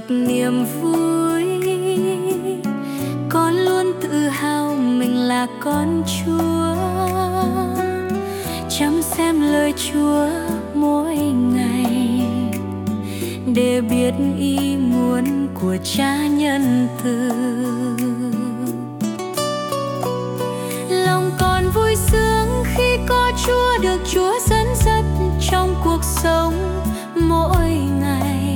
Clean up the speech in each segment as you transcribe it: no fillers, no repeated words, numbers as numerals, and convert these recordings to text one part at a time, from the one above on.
niềm vui. Con luôn tự hào mình là con Chúa, chăm xem lời Chúa mỗi ngày, để biết ý muốn của Cha nhân từ. Lòng con vui sướng khi có Chúa, được Chúa dẫn dắt trong cuộc sống mỗi ngày.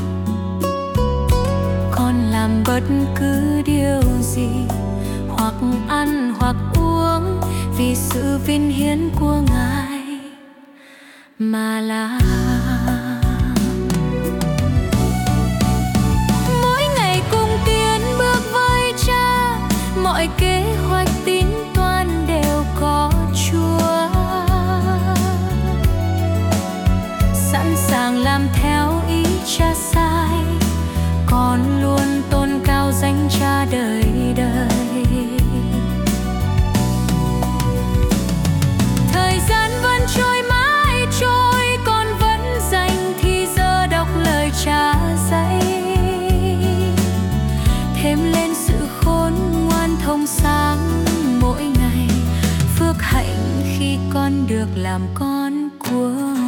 Con làm bất cứ điều gì, hoặc ăn hoặc uống, vì sự vinh hiến của Ngài mà làm. Mỗi ngày cùng tiến bước với Cha, mọi kế hoạch tín toán đều có Chúa. Sẵn sàng làm theo ý Cha sai, con luôn tôn cao danh Cha đời đời. Thời gian vẫn trôi mãi trôi, con vẫn dành thì giờ đọc lời Cha dạy, thêm lên sự khôn ngoan thông sáng mỗi ngày. Phước hạnh khi con được làm con của